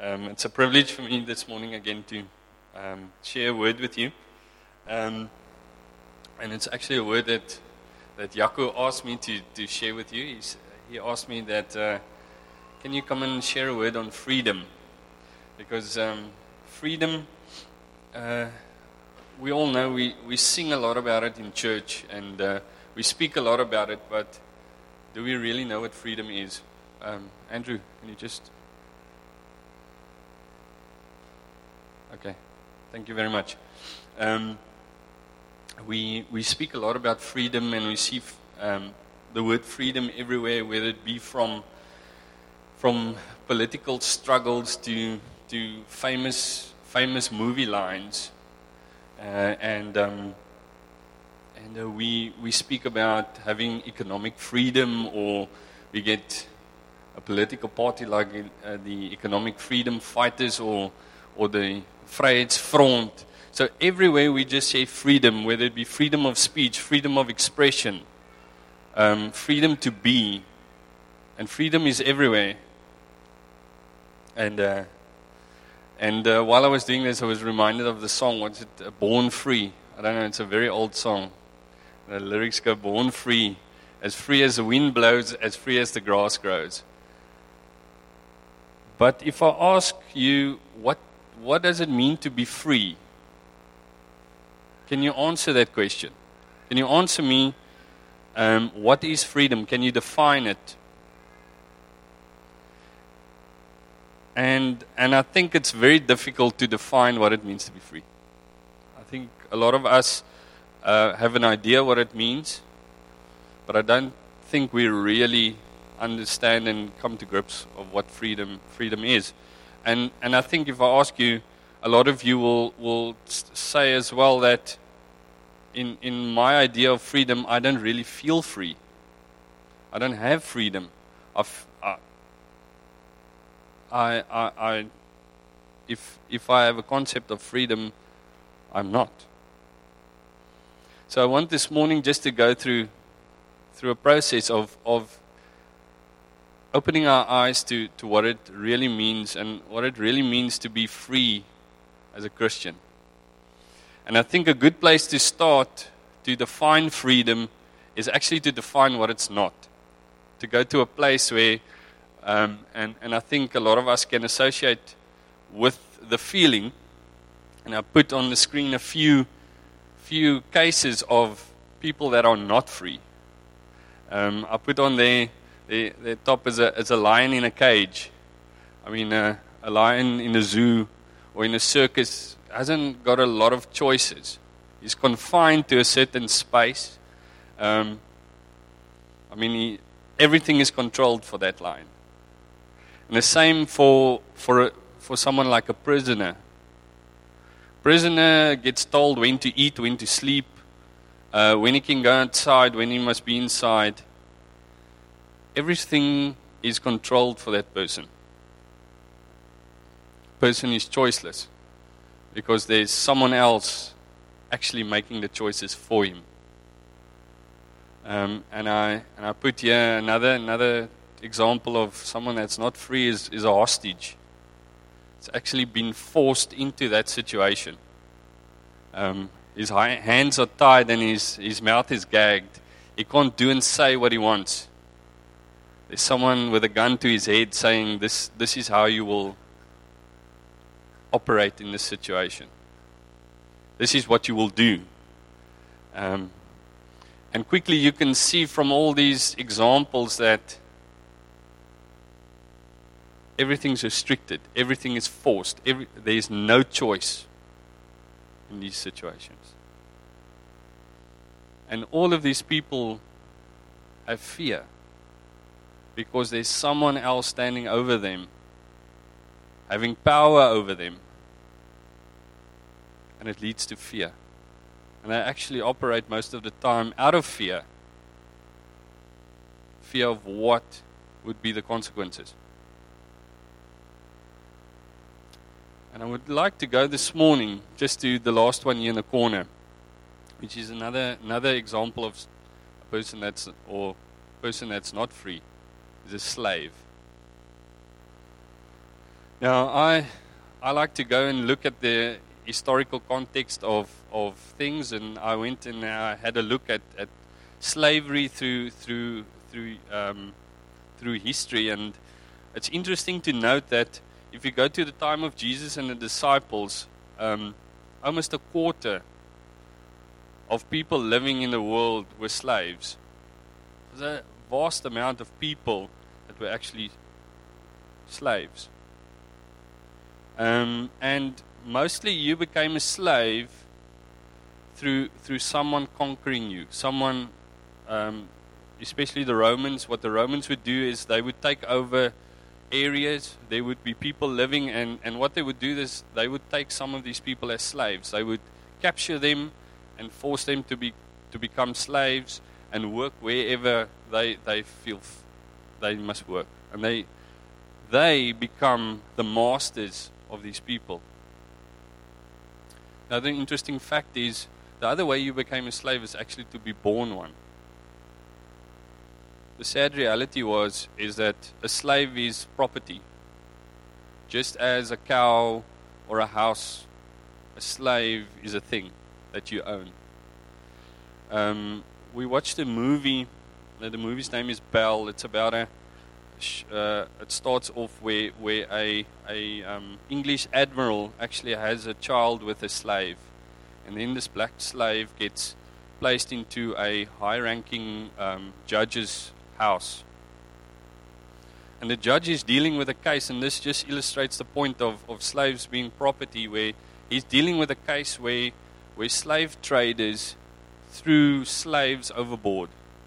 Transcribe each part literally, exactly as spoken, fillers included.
Um, it's a privilege for me this morning again to um, share a word with you. Um, and it's actually a word that that Jaco asked me to, to share with you. He's, he asked me that, uh, can you come and share a word on freedom? Because um, freedom, uh, we all know, we, we sing a lot about it in church, and uh, we speak a lot about it, but do we really know what freedom is? Um, Andrew, can you just... Okay, thank you very much. Um, we we speak a lot about freedom, and we see um, the word freedom everywhere, whether it be from from political struggles to to famous famous movie lines, uh, and um, and uh, we we speak about having economic freedom, or we get a political party like uh, the Economic Freedom Fighters, or or the Vryheidsfront. So everywhere we just say freedom, whether it be freedom of speech, freedom of expression, um, freedom to be, and freedom is everywhere. And uh, and uh, while I was doing this, I was reminded of the song. What's it? Uh, Born Free. I don't know. It's a very old song. The lyrics go: "Born free, as free as the wind blows, as free as the grass grows." But if I ask you, what what does it mean to be free? Can you answer that question? Can you answer me, um, what is freedom? Can you define it? And and I think it's very difficult to define what it means to be free. I think a lot of us uh, have an idea what it means, but I don't think we really understand and come to grips of what freedom freedom is. And and I think if I ask you, a lot of you will will say as well that in in my idea of freedom, I don't really feel free. I don't have freedom. I've, I, I I I if if I have a concept of freedom, I'm not. So I want this morning just to go through through a process of of opening our eyes to, to what it really means, and what it really means to be free as a Christian. And I think a good place to start to define freedom is actually to define what it's not. To go to a place where, um, and, and I think a lot of us can associate with the feeling, and I put on the screen a few, few cases of people that are not free. Um, I put on there, The, the top is a, is a lion in a cage. I mean, uh, a lion in a zoo or in a circus hasn't got a lot of choices. He's confined to a certain space. Um, I mean, he, everything is controlled for that lion. And the same for for a, for someone like a prisoner. Prisoner gets told when to eat, when to sleep, uh, when he can go outside, when he must be inside. Everything is controlled for that person. Person is choiceless because there's someone else actually making the choices for him. Um, and I and I put here another another example of someone that's not free is, is a hostage. It's actually been forced into that situation. Um, his hands are tied and his his mouth is gagged. He can't do and say what he wants. There's someone with a gun to his head saying, this, this is how you will operate in this situation. This is what you will do. Um, and quickly you can see from all these examples that everything's restricted. Everything is forced. Every, there is no choice in these situations. And all of these people have fear, because there's someone else standing over them, having power over them. And it leads to fear. And they actually operate most of the time out of fear. Fear of what would be the consequences. And I would like to go this morning just to the last one here in the corner, which is another another example of a person that's, or person that's not free. Is a slave. Now, I I like to go and look at the historical context of, of things, and I went and uh, had a look at, at slavery through through through um, through history, and it's interesting to note that if you go to the time of Jesus and the disciples, um, almost a quarter of people living in the world were slaves. There's a vast amount of people that were actually slaves. Um, and mostly you became a slave through through someone conquering you. Someone, um, especially the Romans, what the Romans would do is they would take over areas. There would be people living, and, and what they would do is they would take some of these people as slaves. They would capture them and force them to be to become slaves and work wherever they they feel f- they must work. And they they become the masters of these people. Now, the interesting fact is, the other way you became a slave is actually to be born one. The sad reality was, is that a slave is property. Just as a cow or a house, a slave is a thing that you own. Um, we watched a movie, uh, the movie's name is Belle. It's about a Uh, it starts off where where a a um, English admiral actually has a child with a slave, and then this black slave gets placed into a high-ranking um, judge's house, and the judge is dealing with a case, and this just illustrates the point of, of slaves being property, where he's dealing with a case where where slave traders threw slaves overboard.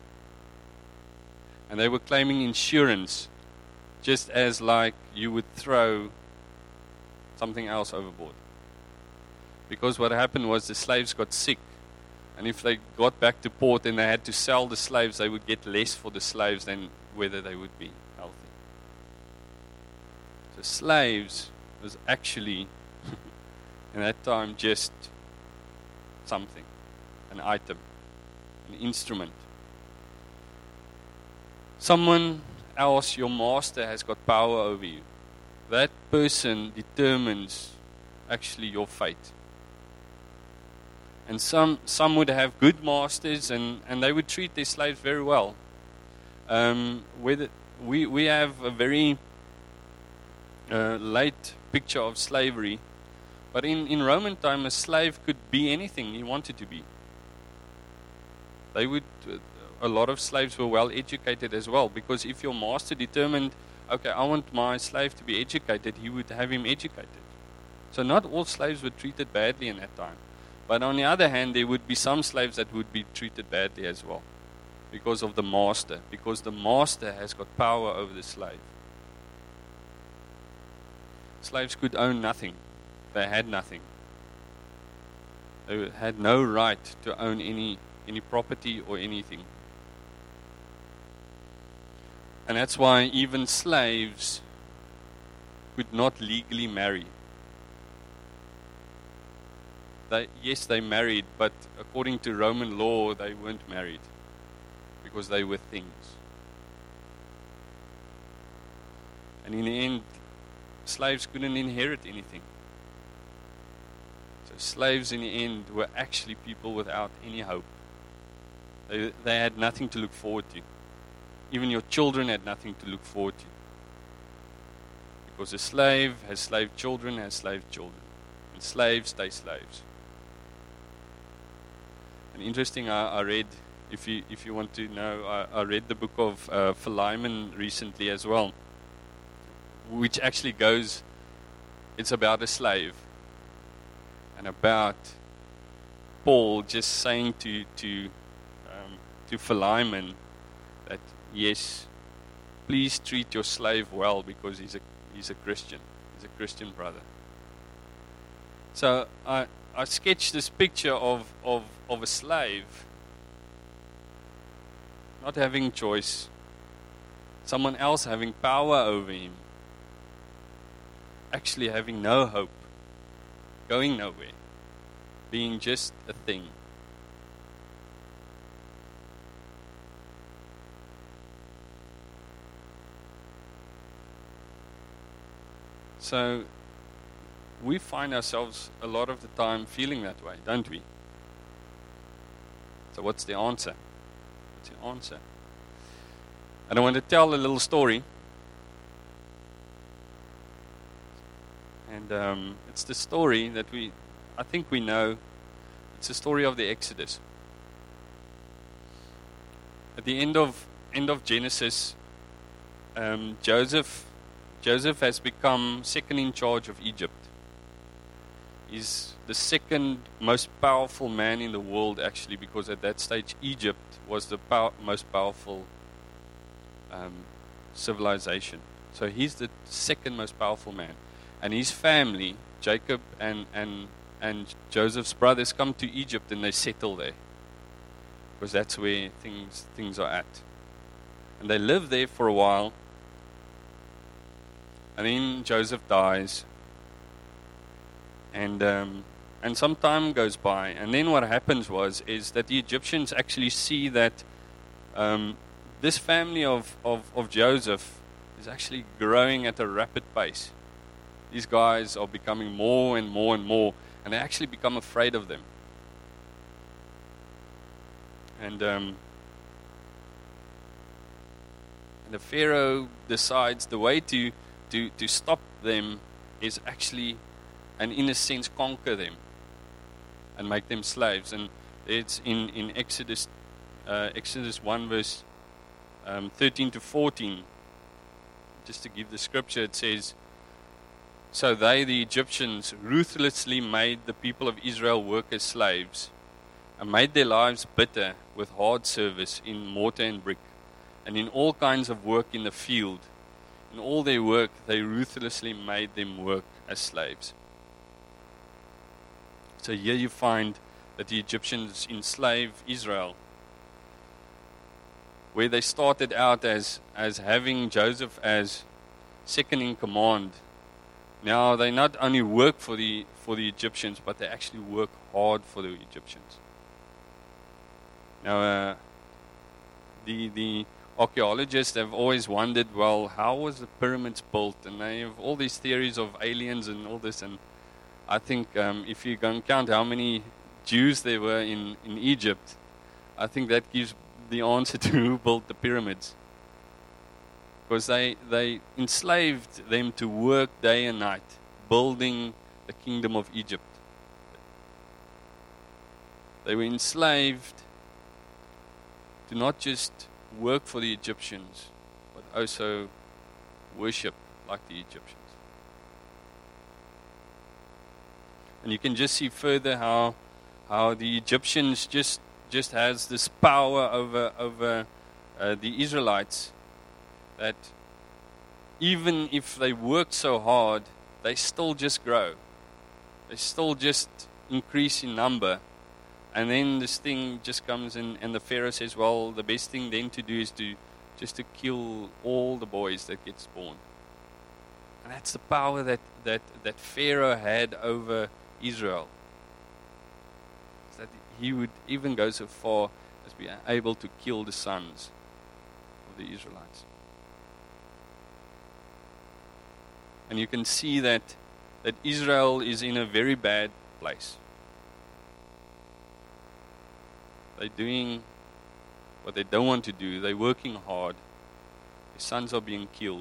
And they were claiming insurance, just as like you would throw something else overboard. Because what happened was the slaves got sick. And if they got back to port and they had to sell the slaves, they would get less for the slaves than whether they would be healthy. So slaves was actually, in that time, just something, an item, an instrument. Someone else, your master, has got power over you. That person determines actually your fate. And some some would have good masters, and, and they would treat their slaves very well. Um, with, we, we have a very uh, late picture of slavery. But in, in Roman time, a slave could be anything he wanted to be. They would... Uh, A lot of slaves were well educated as well, because if your master determined, okay, I want my slave to be educated, he would have him educated. So not all slaves were treated badly in that time. But on the other hand, there would be some slaves that would be treated badly as well, because of the master, because the master has got power over the slave. Slaves could own nothing. They had nothing. They had no right to own any any property or anything. And that's why even slaves could not legally marry. They, yes, they married, but according to Roman law, they weren't married because they were things. And in the end, slaves couldn't inherit anything. So slaves in the end were actually people without any hope. They, they had nothing to look forward to. Even your children had nothing to look forward to. Because a slave has slave children, has slave children. And slaves stay slaves. And interesting, I, I read, if you if you want to know, I, I read the book of uh, Philemon recently as well, which actually goes, it's about a slave. And about Paul just saying to to um, to Philemon that, yes, please treat your slave well, because he's a he's a Christian. He's a Christian brother. So I I sketched this picture of, of, of a slave not having choice, someone else having power over him, actually having no hope, going nowhere, being just a thing. So we find ourselves a lot of the time feeling that way, don't we? So what's the answer? What's the answer? And I want to tell a little story. And um, it's the story that we, I think we know. It's the story of the Exodus. At the end of end of Genesis, um, Joseph Joseph has become second in charge of Egypt. He's the second most powerful man in the world, actually, because at that stage Egypt was the pow- most powerful um, civilization. So he's the second most powerful man. And his family, Jacob and, and, and Joseph's brothers, come to Egypt and they settle there. Because that's where things things are at. And they live there for a while. And then Joseph dies. And um, and some time goes by. And then what happens was is that the Egyptians actually see that um, this family of, of, of Joseph is actually growing at a rapid pace. These guys are becoming more and more and more. And they actually become afraid of them. And, um, and the Pharaoh decides the way to, to, to stop them is actually, and in a sense, conquer them and make them slaves. And it's in, in Exodus uh, Exodus one, verse um, thirteen to fourteen. Just to give the scripture, it says, "So they, the Egyptians, ruthlessly made the people of Israel work as slaves, and made their lives bitter with hard service in mortar and brick, and in all kinds of work in the field. In all their work, they ruthlessly made them work as slaves." So here you find that the Egyptians enslave Israel, where they started out as, as having Joseph as second in command. Now they not only work for the for the Egyptians, but they actually work hard for the Egyptians. Now, uh, the the archaeologists have always wondered, well, how was the pyramids built? And they have all these theories of aliens and all this. And I think um, if you go and count how many Jews there were in, in Egypt, I think that gives the answer to who built the pyramids. Because they, they enslaved them to work day and night, building the kingdom of Egypt. They were enslaved to not just work for the Egyptians, but also worship like the Egyptians. And you can just see further how how the Egyptians just just has this power over over uh, the Israelites, that even if they work so hard, they still just grow. They still just increase in number. And then this thing just comes in, and the Pharaoh says, well, the best thing then to do is to just to kill all the boys that gets born. And that's the power that, that, that Pharaoh had over Israel. That he would even go so far as be able to kill the sons of the Israelites. And you can see that, that Israel is in a very bad place. They're doing what they don't want to do. They're working hard. Their sons are being killed.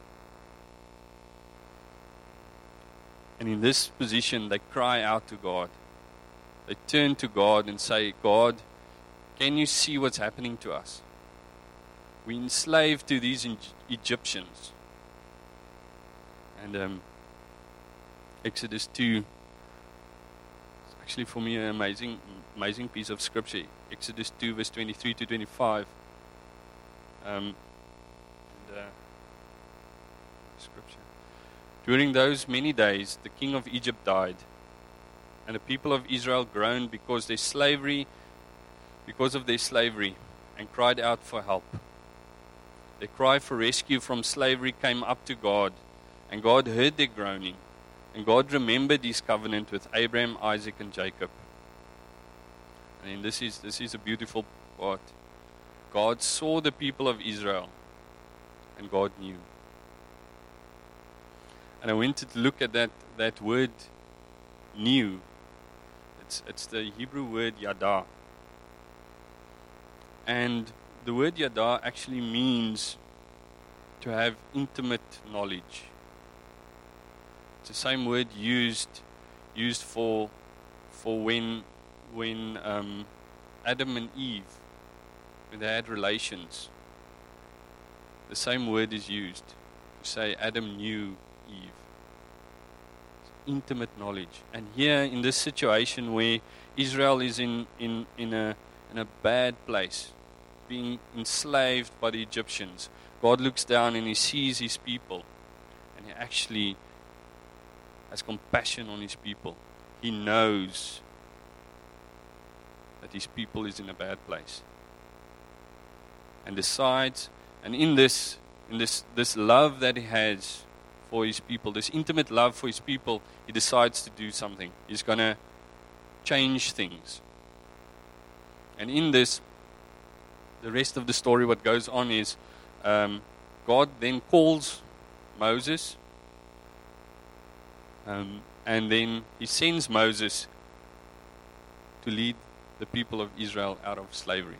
And in this position, they cry out to God. They turn to God and say, God, can you see what's happening to us? We're enslaved to these Egyptians. And um, Exodus two, it's actually for me an amazing, amazing piece of scripture. Exodus two, verse twenty-three to twenty-five. Um, and, uh, scripture. During those many days, the king of Egypt died, and the people of Israel groaned because their slavery, because of their slavery, and cried out for help. Their cry for rescue from slavery came up to God, and God heard their groaning, and God remembered His covenant with Abraham, Isaac, and Jacob. And this is this is a beautiful part. God saw the people of Israel, and God knew. And I went to look at that, that word, new. It's, it's the Hebrew word yada. And the word yada actually means to have intimate knowledge. It's the same word used used for for when when um, Adam and Eve, when they had relations. The same word is used to say Adam knew Eve. It's intimate knowledge. And here in this situation where Israel is in, in, in a in a bad place, being enslaved by the Egyptians, God looks down and He sees His people, and He actually has compassion on His people. He knows that His people is in a bad place, and decides, and in this, in this, this love that He has for His people, this intimate love for His people, He decides to do something. He's going to change things. And in this, the rest of the story, what goes on is, um, God then calls Moses, um, and then He sends Moses to lead the people of Israel out of slavery.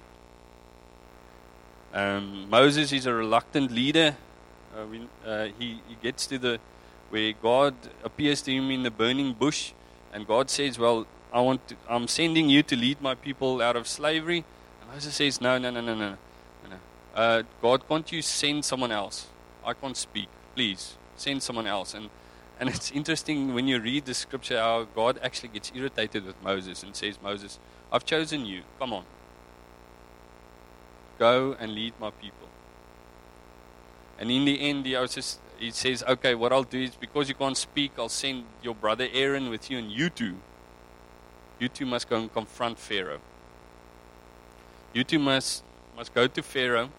Um, Moses is a reluctant leader. Uh, we, uh, he, he gets to the where God appears to him in the burning bush, and God says, "Well, I want to, I'm sending you to lead my people out of slavery." And Moses says, "No, no, no, no, no, no. Uh, God, can't you send someone else? I can't speak. Please send someone else." And and it's interesting when you read the scripture how God actually gets irritated with Moses and says, "Moses, I've chosen you. Come on. Go and lead my people." And in the end, he, just, he says, "Okay, what I'll do is, because you can't speak, I'll send your brother Aaron with you, and you two, you two must go and confront Pharaoh. You two must, must go to Pharaoh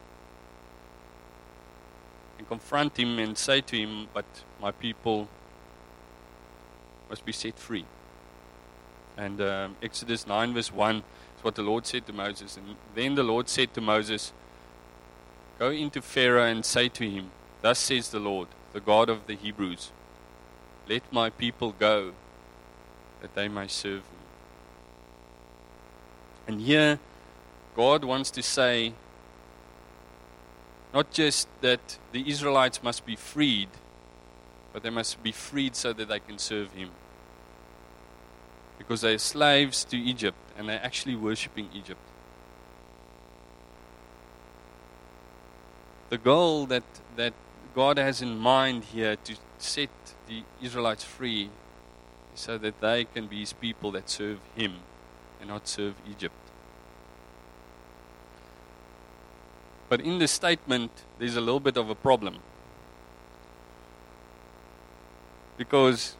and confront him and say to him, but my people must be set free." And um, Exodus nine verse one is what the Lord said to Moses. And then the Lord said to Moses, "Go into Pharaoh and say to him, thus says the Lord, the God of the Hebrews, let my people go, that they may serve me." And here, God wants to say, not just that the Israelites must be freed, but they must be freed so that they can serve Him. Because they are slaves to Egypt, and they're actually worshipping Egypt. The goal that, that God has in mind here to set the Israelites free is so that they can be His people that serve Him and not serve Egypt. But in this statement, there's a little bit of a problem. Because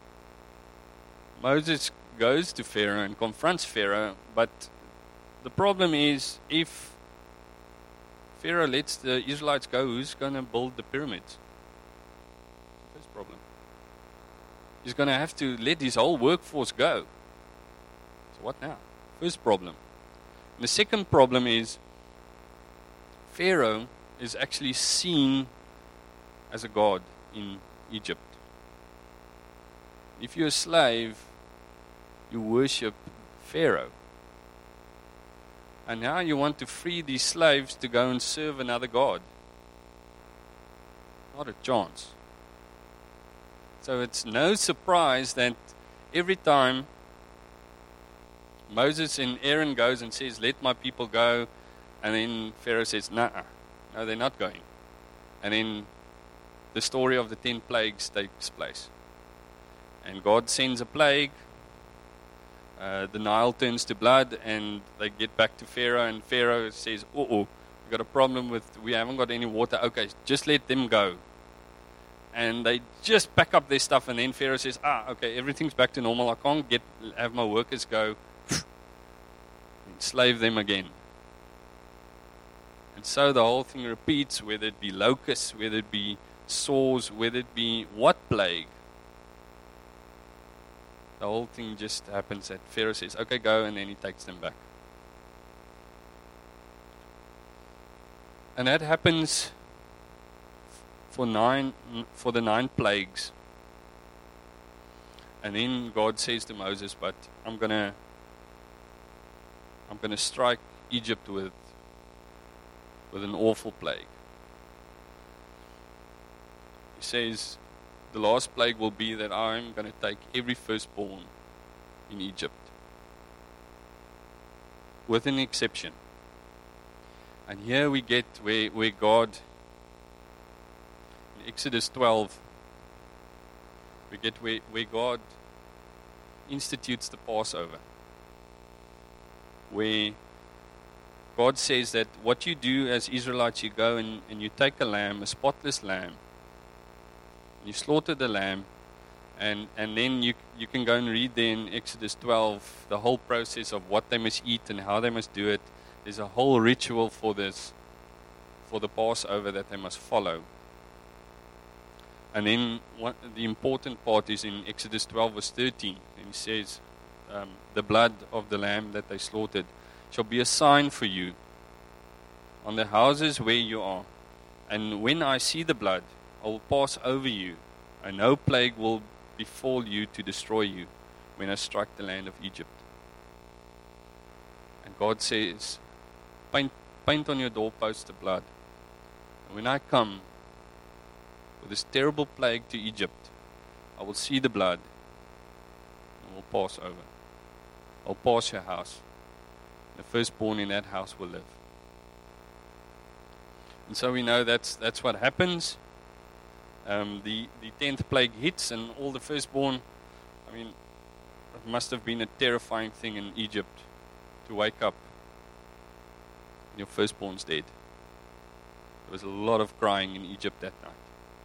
Moses goes to Pharaoh and confronts Pharaoh, but the problem is, if Pharaoh lets the Israelites go, who's going to build the pyramids? First problem. He's going to have to let his whole workforce go. So what now? First problem. And the second problem is, Pharaoh is actually seen as a god in Egypt. If you're a slave, you worship Pharaoh. And now you want to free these slaves to go and serve another god. Not a chance. So it's no surprise that every time Moses and Aaron goes and says, "Let my people go," and then Pharaoh says, "Nah, no, they're not going." And then the story of the ten plagues takes place. And God sends a plague. Uh, the Nile turns to blood, and they get back to Pharaoh, and Pharaoh says, "Oh, oh, we got a problem with, we haven't got any water. Okay, just let them go." And they just pack up their stuff, and then Pharaoh says, "Ah, okay, everything's back to normal. I can't get have my workers go enslave them again." And so the whole thing repeats, whether it be locusts, whether it be sores, whether it be what plague. The whole thing just happens that Pharaoh says, "Okay, go," and then he takes them back. And that happens for nine for the nine plagues. And then God says to Moses, but I'm gonna I'm gonna strike Egypt with with an awful plague. He says the last plague will be that I'm gonna take every firstborn in Egypt. With an exception. And here we get where, where God, in Exodus twelve, we get where, where God institutes the Passover. Where God says that what you do as Israelites, you go and, and you take a lamb, a spotless lamb, you slaughter the lamb, and, and then you you can go and read there in Exodus twelve the whole process of what they must eat and how they must do it. There's a whole ritual for this, for the Passover that they must follow. And then what, the important part is in Exodus twelve verse thirteen. And he says, um, the blood of the lamb that they slaughtered shall be a sign for you on the houses where you are. And when I see the blood, I will pass over you, and no plague will befall you to destroy you when I strike the land of Egypt. And God says, Paint, paint on your doorposts the blood. And when I come with this terrible plague to Egypt, I will see the blood and will pass over. I'll pass your house. The firstborn in that house will live. And so we know that's that's what happens. Um, the, the tenth plague hits and all the firstborn, I mean, it must have been a terrifying thing in Egypt to wake up. Your firstborn's dead. There was a lot of crying in Egypt that night.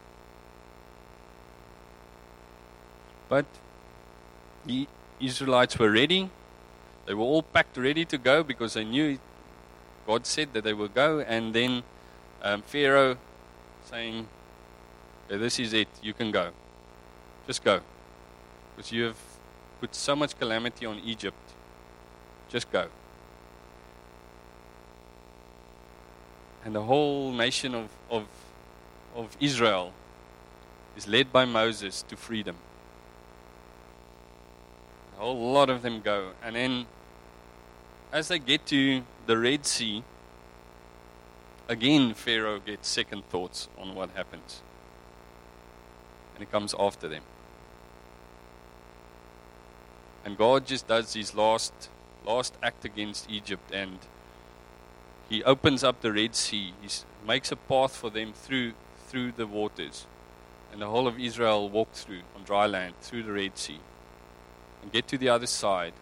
But the Israelites were ready. They were all packed ready to go because they knew God said that they would go. And then um, Pharaoh saying, okay, this is it, you can go. Just go. Because you have put so much calamity on Egypt. Just go. And the whole nation of, of, of Israel is led by Moses to freedom. A whole lot of them go. And then as they get to the Red Sea, again Pharaoh gets second thoughts on what happens. And he comes after them. And God just does his last, last act against Egypt, and He opens up the Red Sea. He makes a path for them through through the waters. And the whole of Israel walked through on dry land, through the Red Sea. And get to the other side.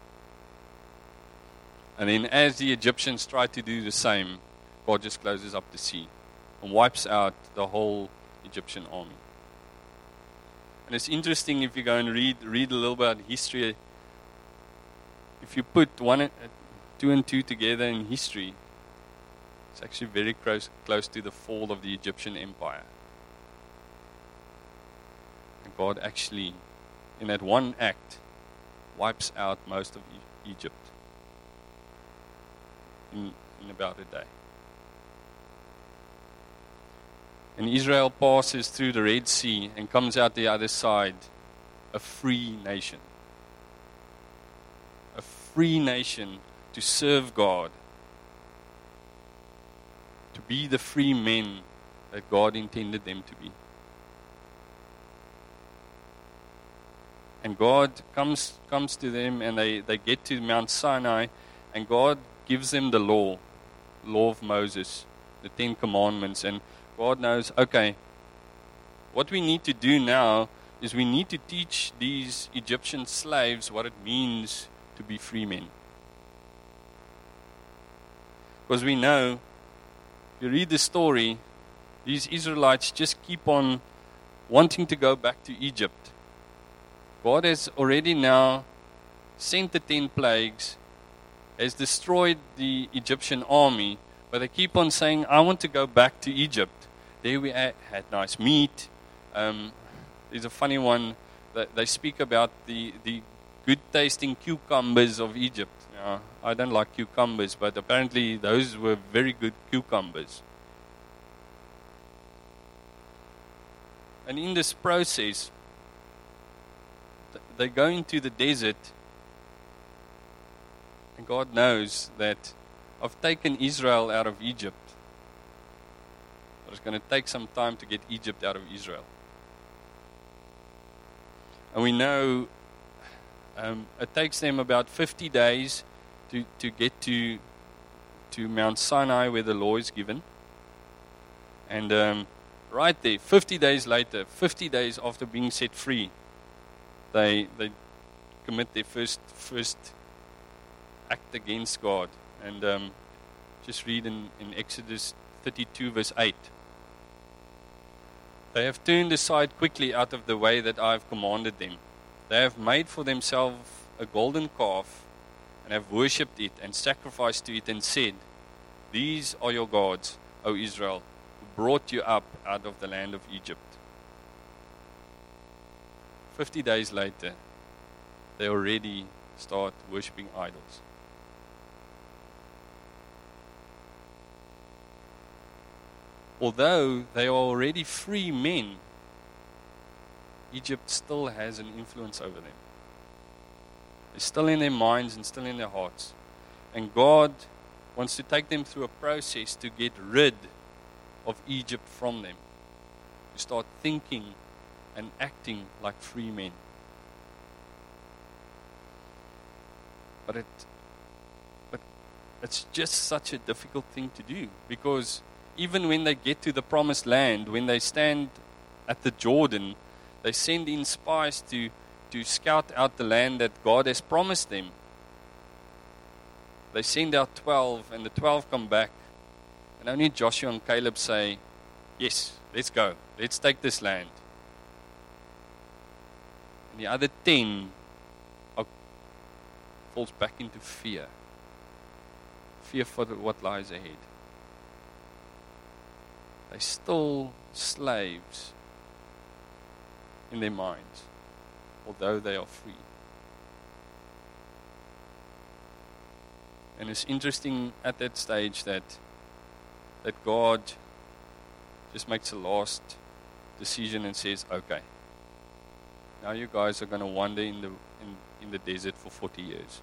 And then as the Egyptians try to do the same, God just closes up the sea and wipes out the whole Egyptian army. And it's interesting if you go and read read a little bit about history. If you put one, two and two together in history, it's actually very close, close to the fall of the Egyptian empire. And God actually, in that one act, wipes out most of e- Egypt in, in about a day. And Israel passes through the Red Sea and comes out the other side, a free nation. A free nation to serve God. To be the free men that God intended them to be. And God comes comes to them, and they, they get to Mount Sinai, and God gives them the law, law of Moses, the Ten Commandments. And God knows, okay, what we need to do now is we need to teach these Egyptian slaves what it means to be free men. Because we know, you read the story, these Israelites just keep on wanting to go back to Egypt. God has already now sent the ten plagues, has destroyed the Egyptian army, but they keep on saying, I want to go back to Egypt. There we had nice meat. Um, there's a funny one that they speak about the, the good tasting cucumbers of Egypt. Now, I don't like cucumbers, but apparently those were very good cucumbers. And in this process, th- they go into the desert, and God knows that I've taken Israel out of Egypt, but it's going to take some time to get Egypt out of Israel. And we know um, it takes them about fifty days to, to get to to Mount Sinai where the law is given. And um, right there, fifty days later, fifty days after being set free, they they commit their first first act against God. And um, just read in, in Exodus thirty-two verse eight. They have turned aside quickly out of the way that I have commanded them. They have made for themselves a golden calf and have worshipped it and sacrificed to it and said, "These are your gods, O Israel, who brought you up out of the land of Egypt." Fifty days later, they already start worshipping idols. Although they are already free men, Egypt still has an influence over them. It's still in their minds and still in their hearts. And God wants to take them through a process to get rid of Egypt from them. To start thinking and acting like free men. But it, but it's just such a difficult thing to do, because even when they get to the promised land, when they stand at the Jordan, they send in spies to, to scout out the land that God has promised them. They send out twelve, and the twelve come back. And only Joshua and Caleb say, "Yes, let's go. Let's take this land." And the other ten are, falls back into fear. Fear for the, what lies ahead. They're still slaves in their minds, although they are free. And it's interesting at that stage that that God just makes a last decision and says, "Okay, now you guys are going to wander in the in, in the desert for forty years."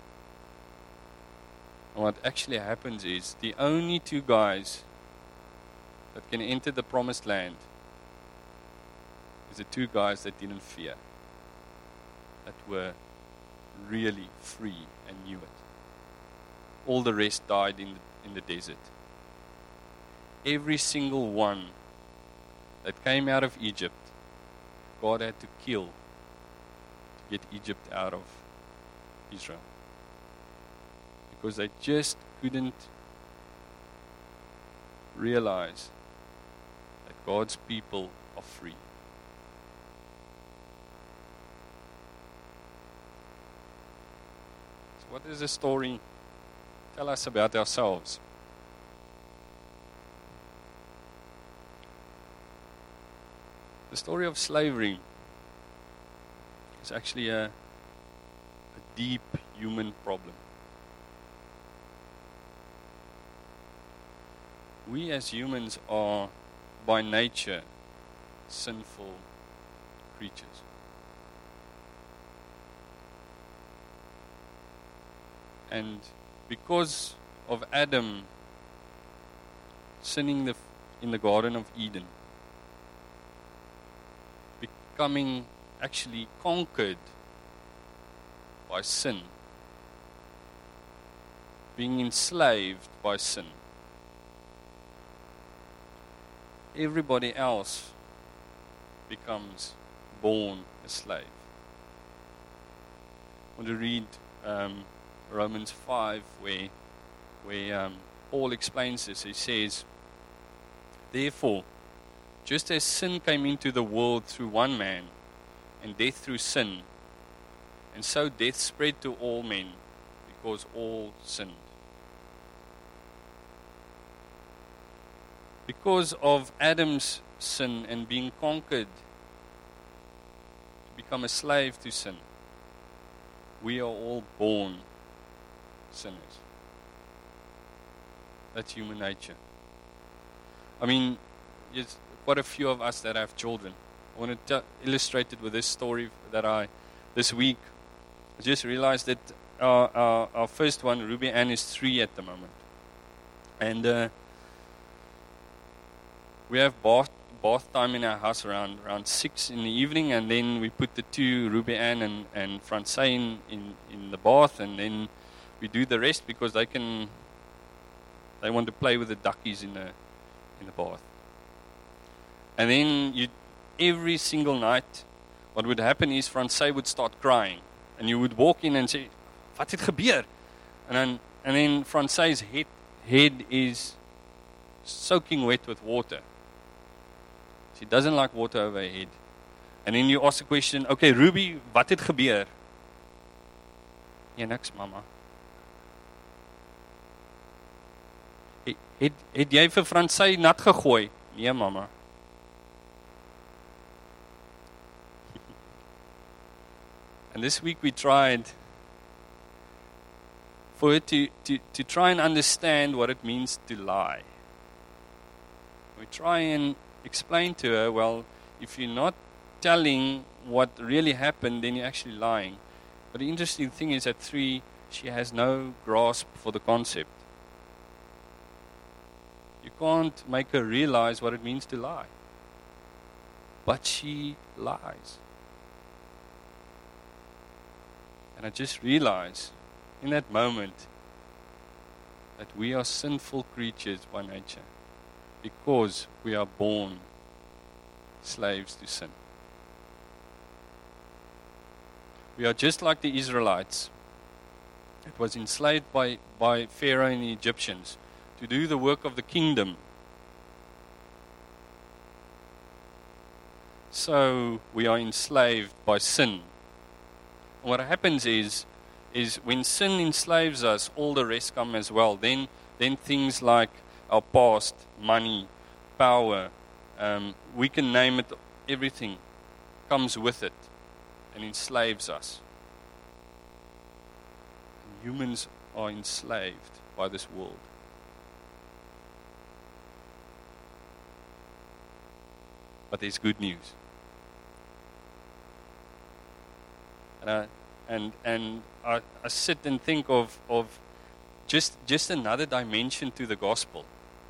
And what actually happens is the only two guys that can enter the promised land is the two guys that didn't fear, that were really free and knew it. All the rest died in the, in the desert. Every single one that came out of Egypt, God had to kill to get Egypt out of Israel. Because they just couldn't realize that God's people are free. So what does the story tell us about ourselves? The story of slavery is actually a, a deep human problem. We as humans are by nature sinful creatures. And because of Adam sinning the, in the Garden of Eden, becoming actually conquered by sin, being enslaved by sin, everybody else becomes born a slave. I want to read um, Romans five, where, where um, Paul explains this. He says, "Therefore, just as sin came into the world through one man, and death through sin, and so death spread to all men, because all sinned." Because of Adam's sin and being conquered to become a slave to sin, we are all born sinners. That's human nature. I mean, there's quite a few of us that have children. I want to t- illustrate it with this story that I, this week, I just realized that our, our, our first one, Ruby Ann, is three at the moment. And uh, we have bath, bath time in our house around around six in the evening, and then we put the two, Ruby Ann and, and Francais, in, in, in the bath, and then we do the rest because they can, they want to play with the duckies in the, in the bath. And then you, every single night, what would happen is Francais would start crying. And you would walk in and say, "Wat het gebeur?" And then, and then Francais' head, head is soaking wet with water. She doesn't like water over her head. And then you ask the question, "Okay, Ruby, wat het gebeur?" "Nee, niks, mama." Het, het jy vir Francais nat gegooi? "Nee, mama." And this week we tried for her to, to, to try and understand what it means to lie. We try and explain to her, well, if you're not telling what really happened, then you're actually lying. But the interesting thing is at three, she has no grasp for the concept. You can't make her realize what it means to lie. But she lies. And I just realized in that moment that we are sinful creatures by nature because we are born slaves to sin. We are just like the Israelites. It was enslaved by, by Pharaoh and the Egyptians to do the work of the kingdom. So we are enslaved by sin. And what happens is, is when sin enslaves us, all the rest come as well. Then, then things like our past, money, power, um, we can name it, everything comes with it and enslaves us. And humans are enslaved by this world. But there's good news. And I, and, and I, I sit and think of, of just, just another dimension to the gospel.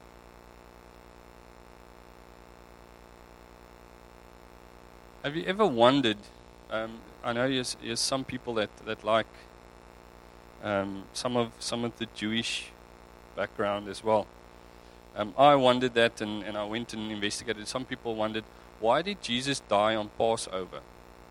Have you ever wondered, um, I know there's, there's some people that, that like um, some of some of the Jewish background as well. Um, I wondered that, and, and I went and investigated. Some people wondered, why did Jesus die on Passover?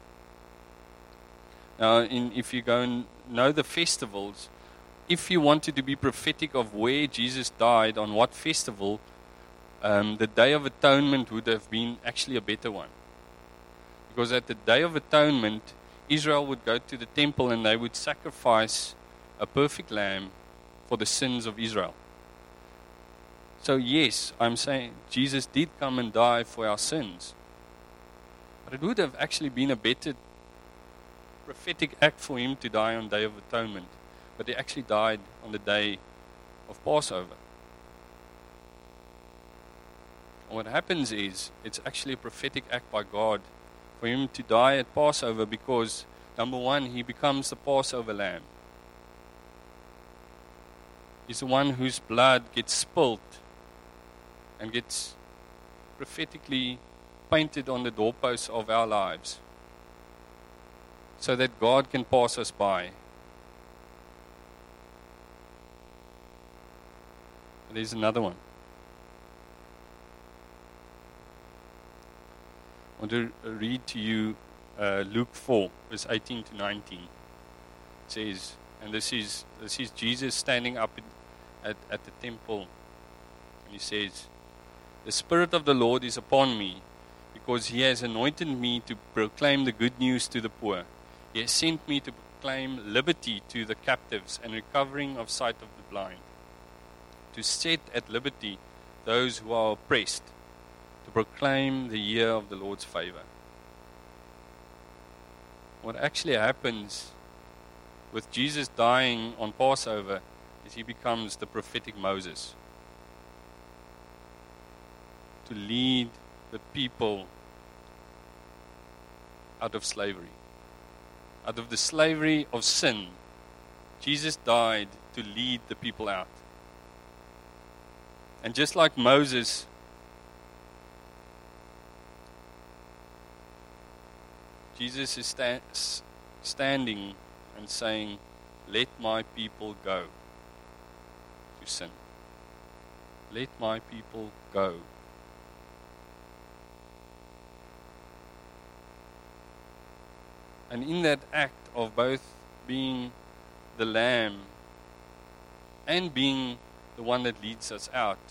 Now, in, if you go and know the festivals, if you wanted to be prophetic of where Jesus died, on what festival, um, the Day of Atonement would have been actually a better one. Because at the Day of Atonement, Israel would go to the temple and they would sacrifice a perfect lamb for the sins of Israel. So yes, I'm saying Jesus did come and die for our sins. But it would have actually been a better prophetic act for him to die on Day of Atonement. But he actually died on the day of Passover. And what happens is, it's actually a prophetic act by God for him to die at Passover because, number one, he becomes the Passover lamb. He's the one whose blood gets spilled and gets prophetically painted on the doorposts of our lives, so that God can pass us by. There's another one. I want to read to you uh, Luke four, verse eighteen to nineteen. It says, and this is this is Jesus standing up in, at, at the temple, and he says, "The Spirit of the Lord is upon me, because he has anointed me to proclaim the good news to the poor. He has sent me to proclaim liberty to the captives and recovering of sight of the blind, to set at liberty those who are oppressed, to proclaim the year of the Lord's favor." What actually happens with Jesus dying on Passover is he becomes the prophetic Moses to lead the people out of slavery. Out of the slavery of sin, Jesus died to lead the people out. And just like Moses, Jesus is sta- standing and saying, "Let my people go to sin. Let my people go." And in that act of both being the lamb and being the one that leads us out,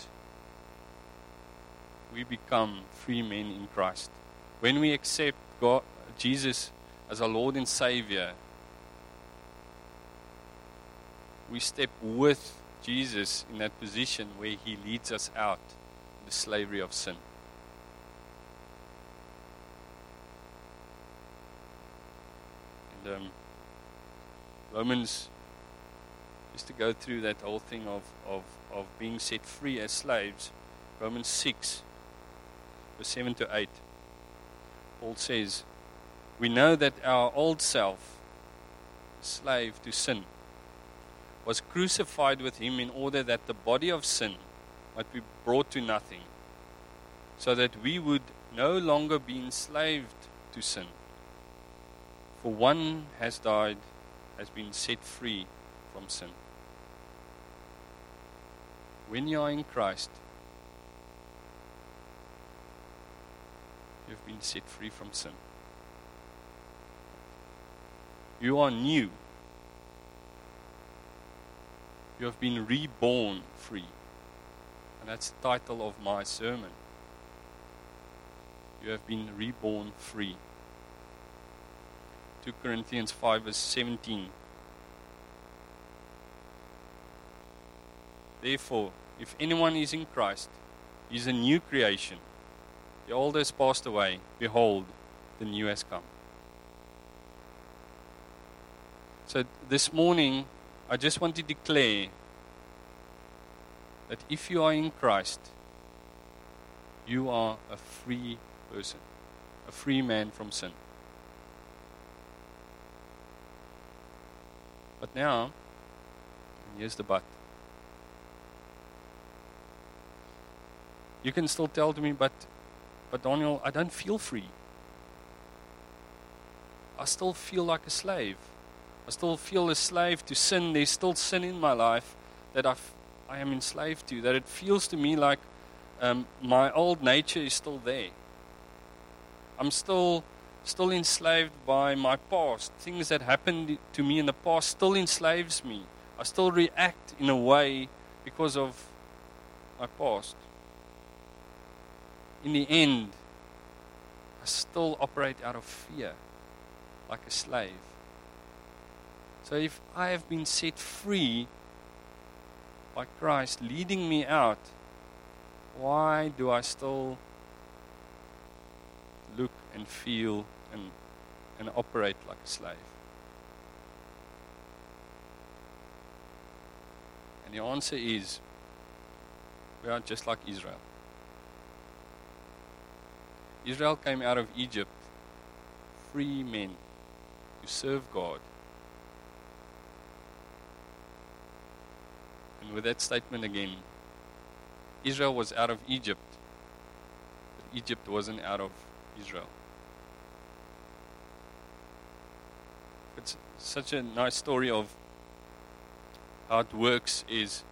we become free men in Christ. When we accept God, Jesus as our Lord and Savior, we step with Jesus in that position where He leads us out of the slavery of sin. And um, Romans used to go through that whole thing of, of, of being set free as slaves. Romans six, verse seven to eight. Paul says, "We know that our old self, slave to sin, was crucified with Him in order that the body of sin might be brought to nothing, so that we would no longer be enslaved to sin. For one has died, has been set free from sin." When you are in Christ, you have been set free from sin. You are new. You have been reborn free. And that's the title of my sermon. You have been reborn free. Second Corinthians five verse seventeen. "Therefore, if anyone is in Christ, he is a new creation. The old has passed away. Behold, the new has come." So this morning, I just want to declare that if you are in Christ, you are a free person, a free man from sin. But now, and here's the but. You can still tell to me, but, but Daniel, I don't feel free. I still feel like a slave. I still feel a slave to sin. There's still sin in my life that I've, I am enslaved to, that it feels to me like um, my old nature is still there. I'm still still enslaved by my past. Things that happened to me in the past still enslaves me. I still react in a way because of my past. In the end, I still operate out of fear, like a slave. So if I have been set free by Christ leading me out, why do I still look and feel and, and operate like a slave? And the answer is, we are just like Israel. Israel came out of Egypt, free men to serve God. And with that statement again, Israel was out of Egypt, but Egypt wasn't out of Israel. It's such a nice story of how it works is,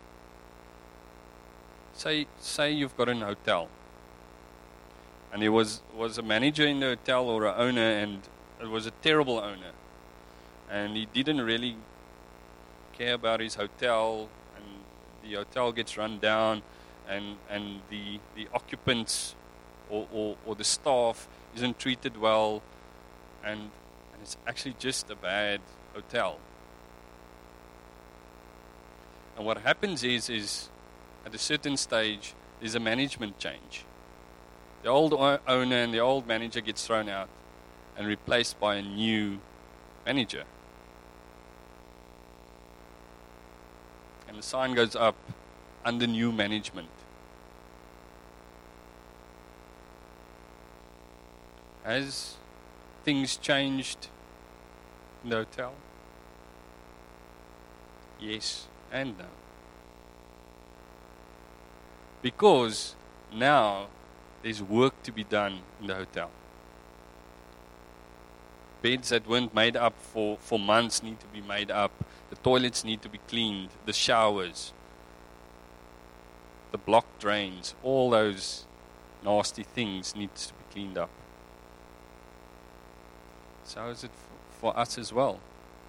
say say you've got an hotel, and there was, was a manager in the hotel or an owner, and it was a terrible owner. And he didn't really care about his hotel, and the hotel gets run down, and, and the, the occupants or, or, or the staff isn't treated well, and, and it's actually just a bad hotel. And what happens is, is at a certain stage, there's a management change. The old owner and the old manager gets thrown out and replaced by a new manager. And the sign goes up, under new management. Has things changed in the hotel? Yes and no. Because now there's work to be done in the hotel. Beds that weren't made up for, for months need to be made up. The toilets need to be cleaned. The showers. The block drains. All those nasty things need to be cleaned up. So is it for, for us as well.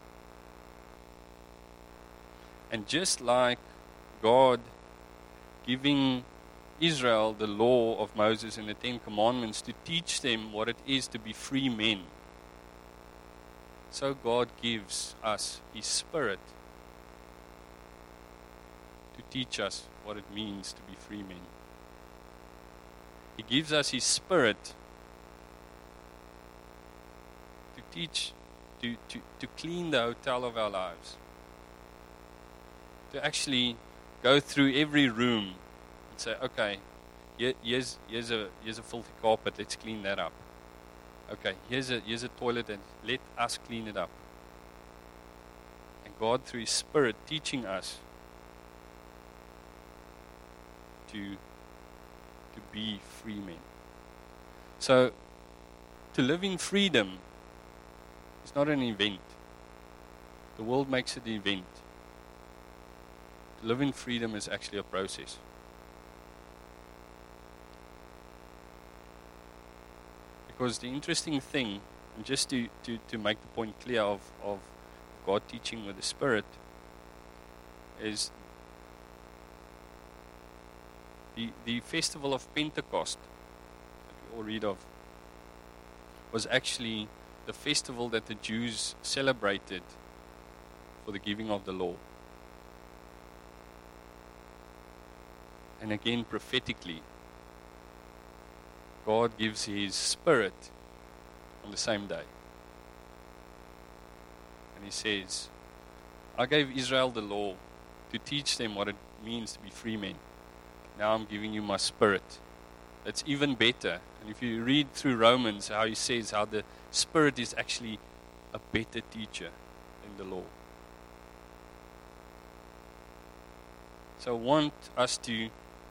And just like God giving Israel the law of Moses and the Ten Commandments to teach them what it is to be free men, so God gives us His Spirit to teach us what it means to be free men. He gives us His Spirit to teach, to, to, to clean the hotel of our lives. To actually go through every room and say, okay, here, here's, here's, a, here's a filthy carpet, let's clean that up. Okay, here's a, here's a toilet and let us clean it up. And God, through His Spirit, teaching us to, to be free men. So, to live in freedom is not an event. The world makes it an event. To live in freedom is actually a process. Because the interesting thing, and just to, to, to make the point clear of, of God teaching with the Spirit, is the, the festival of Pentecost that we all read of was actually the festival that the Jews celebrated for the giving of the law. And again, prophetically, God gives His Spirit on the same day. And He says, I gave Israel the law to teach them what it means to be free men. Now I'm giving you my Spirit. That's even better. And if you read through Romans, how He says how the Spirit is actually a better teacher than the law. So I want us to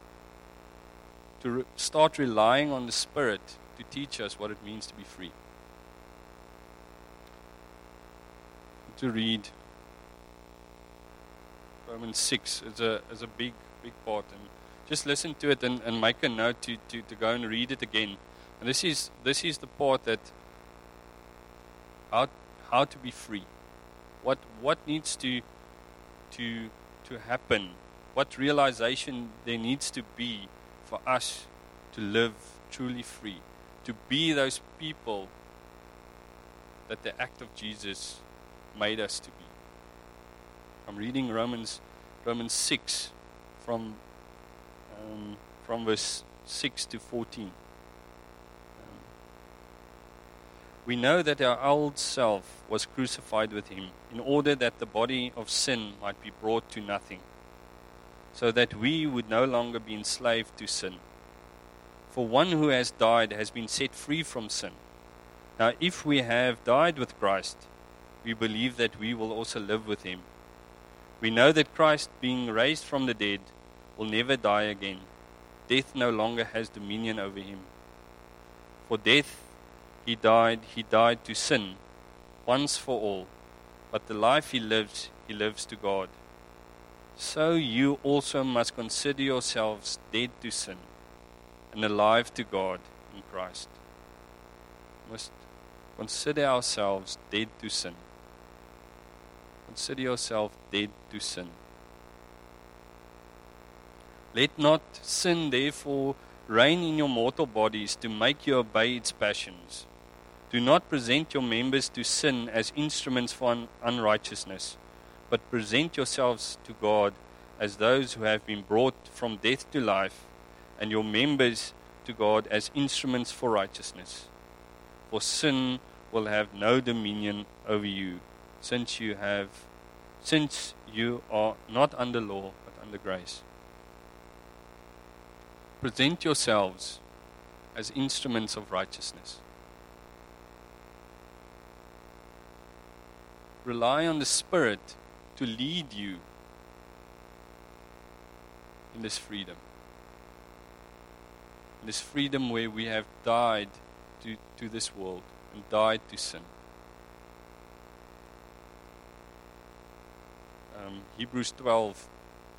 to re- start relying on the Spirit to teach us what it means to be free. To read Romans six is a is a big big part, and just listen to it and, and make a note to, to, to go and read it again. And this is this is the part that how how to be free. What what needs to to to happen? What realization there needs to be for us to live truly free, to be those people that the act of Jesus made us to be. I'm reading Romans Romans six from um, from verse six to fourteen. Um, we know that our old self was crucified with Him in order that the body of sin might be brought to nothing, so that we would no longer be enslaved to sin. For one who has died has been set free from sin. Now if we have died with Christ, we believe that we will also live with Him. We know that Christ, being raised from the dead, will never die again. Death no longer has dominion over Him. For death He died, He died to sin, once for all. But the life He lives, He lives to God. So you also must consider yourselves dead to sin and alive to God in Christ. We must consider ourselves dead to sin. Consider yourself dead to sin. Let not sin therefore reign in your mortal bodies to make you obey its passions. Do not present your members to sin as instruments for un- unrighteousness, but present yourselves to God as those who have been brought from death to life, and your members to God as instruments for righteousness. For sin will have no dominion over you, since you have, since you are not under law, but under grace. Present yourselves as instruments of righteousness. rely on the Spirit to lead you in this freedom. In this freedom where we have died to, to this world and died to sin. Um, Hebrews twelve.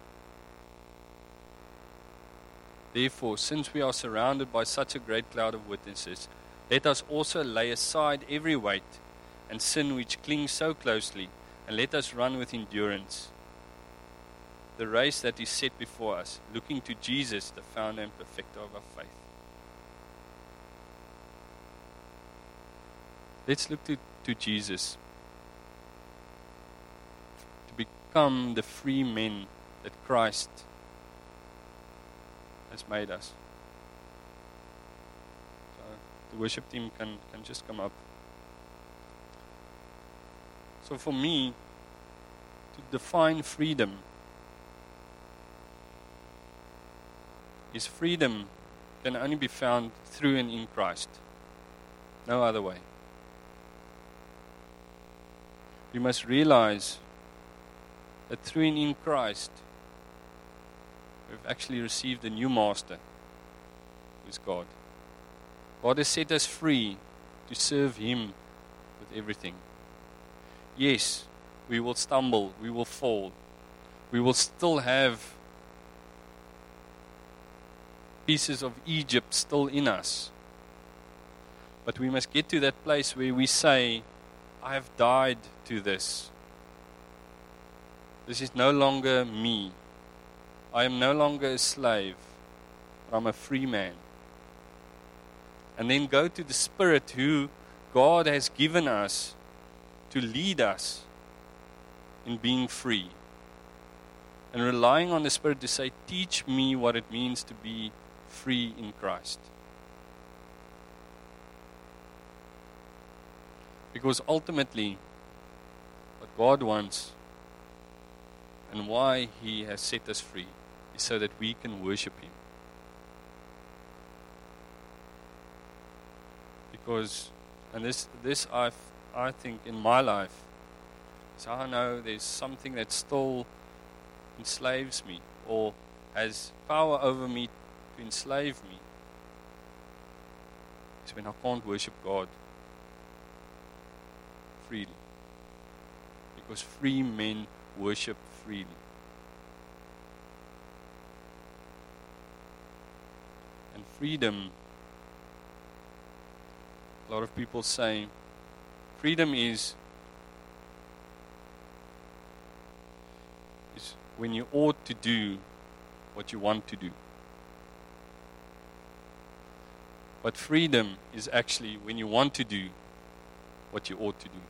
Therefore, since we are surrounded by such a great cloud of witnesses, let us also lay aside every weight and sin which clings so closely, and let us run with endurance the race that is set before us, looking to Jesus, the founder and perfecter of our faith. Let's look to, to Jesus to become the free men that Christ has made us. So the worship team can, can just come up. So for me, to define freedom is freedom can only be found through and in Christ. No other way. We must realize that through and in Christ, we've actually received a new master, who is God. God has set us free to serve Him with everything. Yes, we will stumble, we will fall. We will still have pieces of Egypt still in us. But we must get to that place where we say, I have died to this. This is no longer me. I am no longer a slave, but I'm a free man. And then go to the Spirit who God has given us to lead us in being free. And relying on the Spirit to say, teach me what it means to be free in Christ. Because ultimately, what God wants and why He has set us free is so that we can worship Him. Because, and this, this I, I think in my life, is how I know there's something that still enslaves me or has power over me to enslave me. It's when I can't worship God freely. Because free men worship freely. And freedom, a lot of people say, freedom is, is when you ought to do what you want to do. But freedom is actually when you want to do what you ought to do.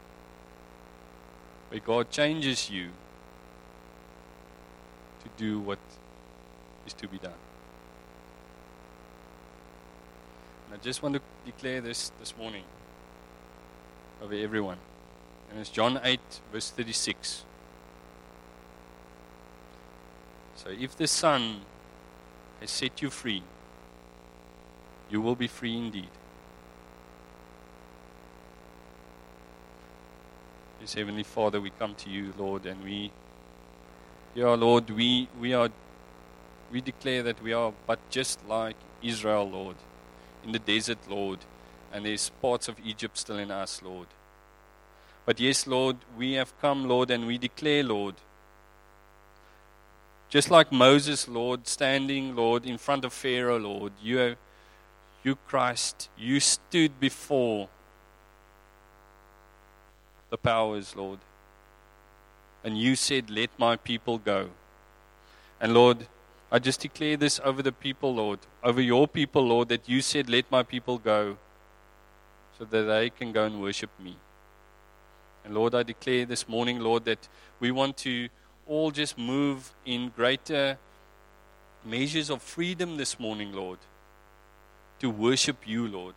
Where God changes you to do what is to be done. And I just want to declare this this morning over everyone. And it's John eight, verse thirty-six. So if the Son has set you free, you will be free indeed. Yes, Heavenly Father, we come to you, Lord, and we, yeah, Lord, we we are, we declare that we are but just like Israel, Lord, in the desert, Lord, and there's parts of Egypt still in us, Lord. But yes, Lord, we have come, Lord, and we declare, Lord, just like Moses, Lord, standing, Lord, in front of Pharaoh, Lord, you have, you, Christ, you stood before the powers, Lord. And you said, let my people go. And Lord, I just declare this over the people, Lord, over your people, Lord, that you said, let my people go, so that they can go and worship me. And Lord, I declare this morning, Lord, that we want to all just move in greater measures of freedom this morning, Lord, to worship you, Lord.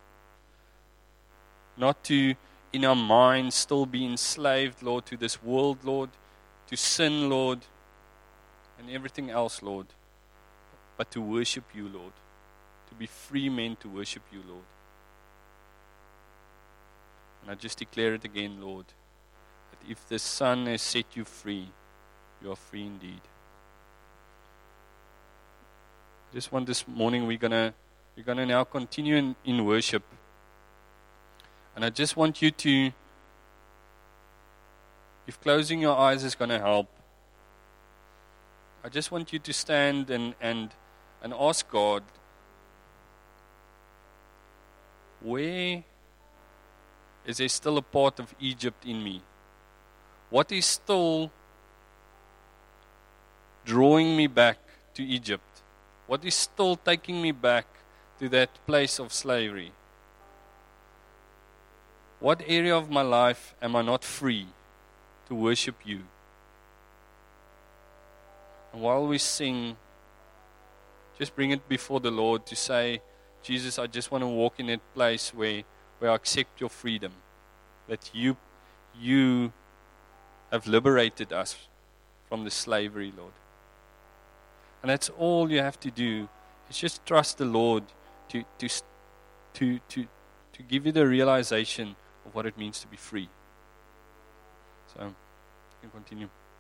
Not to, in our minds, still be enslaved, Lord, to this world, Lord, to sin, Lord, and everything else, Lord, but to worship you, Lord, to be free men to worship you, Lord. And I just declare it again, Lord, if the Son has set you free, you are free indeed. Just want this morning we're gonna we're gonna now continue in, in worship. And I just want you to, if closing your eyes is gonna help, I just want you to stand and, and, and ask God, where is there still a part of Egypt in me? What is still drawing me back to Egypt? What is still taking me back to that place of slavery? What area of my life am I not free to worship you? And while we sing, just bring it before the Lord to say, Jesus, I just want to walk in that place where, where I accept your freedom. That you, you have liberated us from the slavery, Lord. And that's all you have to do, is just trust the Lord to, to, to, to, to give you the realization of what it means to be free. So, you can continue.